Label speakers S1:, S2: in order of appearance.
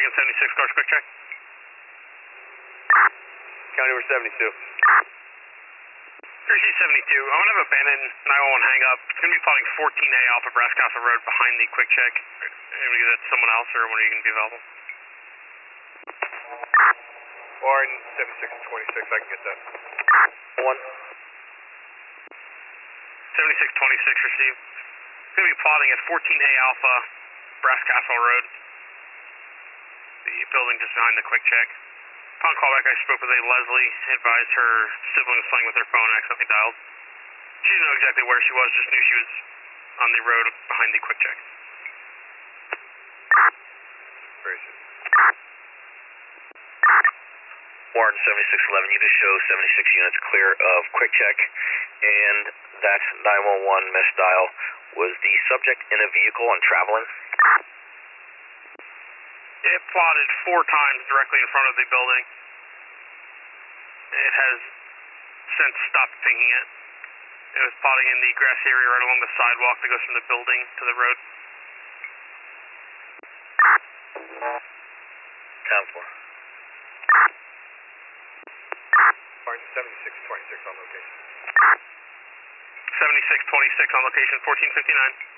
S1: Dragon 76, course quick check.
S2: County over 72.
S1: 3C72, I'm going to have abandoned 911 hang up. It's going to be plotting 14A Alpha Brass Castle Road behind the quick check. Are you going to give that to someone else, or when are you going to be available?
S2: Warren 76 and 26, I can get that. 1.
S1: 7626 received. It's going to be plotting at 14A Alpha Brass Castle Road. The building just behind the quick check. Upon callback, I spoke with a Leslie, advised her sibling was playing with her phone and accidentally dialed. She didn't know exactly where she was, just knew she was on the road behind the quick check.
S2: Gracious.
S3: Warren 7611, you just show 76 units clear of quick check, and that 911 mesh dial. Was the subject in a vehicle and traveling?
S1: It plotted 4 times directly in front of the building. It has since stopped pinging it. It was plotting in the grass area right along the sidewalk that goes from the building to the road.
S3: Time for.
S2: Warren 76 26 on location.
S1: 7626 on location, 1459.